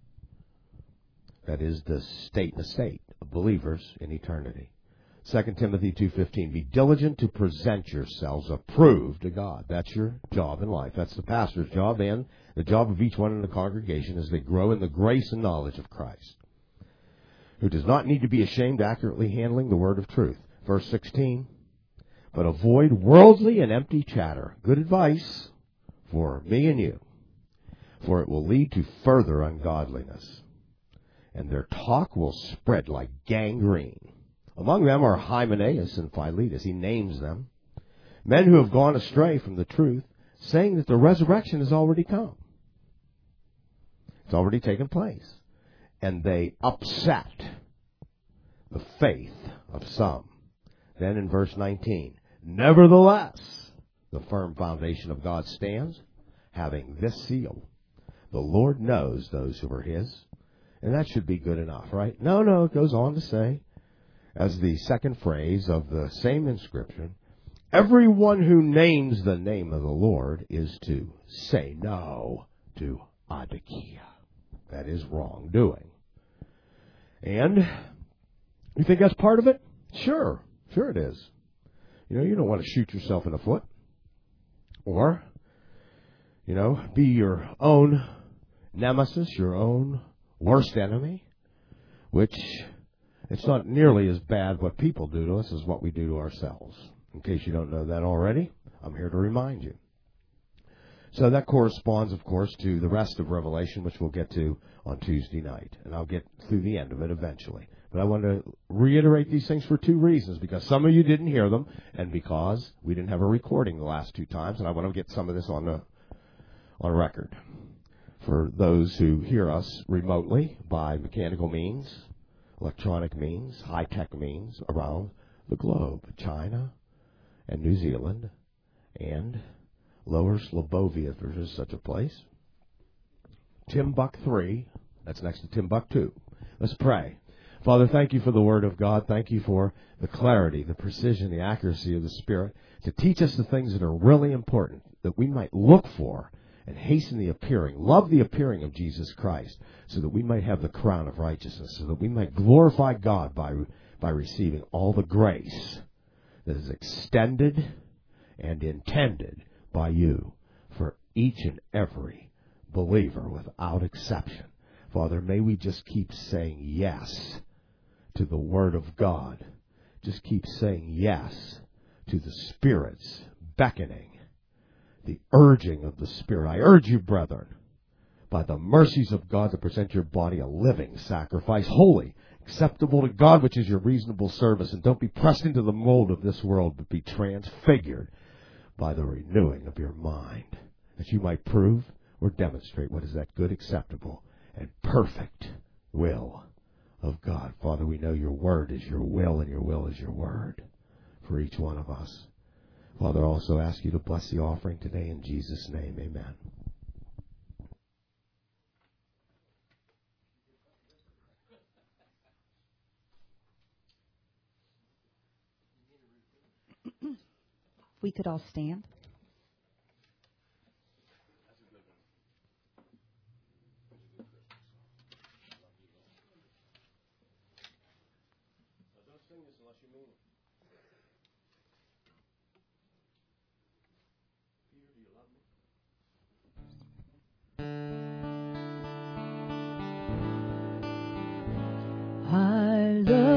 That is the state of believers in eternity. 2 Timothy 2:15, be diligent to present yourselves approved to God. That's your job in life. That's the pastor's job and the job of each one in the congregation as they grow in the grace and knowledge of Christ, who does not need to be ashamed, accurately handling the word of truth. Verse 16, but avoid worldly and empty chatter. Good advice for me and you, for it will lead to further ungodliness, and their talk will spread like gangrene. Among them are Hymenaeus and Philetus. He names them. Men who have gone astray from the truth, saying that the resurrection has already come. It's already taken place. And they upset the faith of some. Then in verse 19, nevertheless, the firm foundation of God stands, having this seal. The Lord knows those who are His. And that should be good enough, right? No, it goes on to say, as the second phrase of the same inscription, everyone who names the name of the Lord is to say no to adikia. That is wrongdoing. And you think that's part of it? Sure it is. You don't want to shoot yourself in the foot or, be your own nemesis, your own worst enemy, which it's not nearly as bad what people do to us as what we do to ourselves. In case you don't know that already, I'm here to remind you. So that corresponds, of course, to the rest of Revelation, which we'll get to on Tuesday night. And I'll get through the end of it eventually. But I want to reiterate these things for two reasons. Because some of you didn't hear them, and because we didn't have a recording the last two times. And I want to get some of this on record. For those who hear us remotely by mechanical means, electronic means, high-tech means around the globe, China and New Zealand and Lower Slobovia, if there is such a place. Timbuk 3, that's next to Timbuktu. Let's pray. Father, thank you for the Word of God. Thank you for the clarity, the precision, the accuracy of the Spirit to teach us the things that are really important, that we might look for and hasten the appearing, love the appearing of Jesus Christ, so that we might have the crown of righteousness, so that we might glorify God by receiving all the grace that is extended and intended by you for each and every believer without exception. Father, may we just keep saying yes to the Word of God. Just keep saying yes to the Spirit's beckoning, the urging of the Spirit. I urge you, brethren, by the mercies of God, to present your body a living sacrifice, holy, acceptable to God, which is your reasonable service. And don't be pressed into the mold of this world, but be transfigured by the renewing of your mind, that you might prove or demonstrate what is that good, acceptable, and perfect will of God. Father, we know your word is your will, and your will is your word for each one of us. Father, I also ask you to bless the offering today in Jesus' name. Amen. We could all stand. I love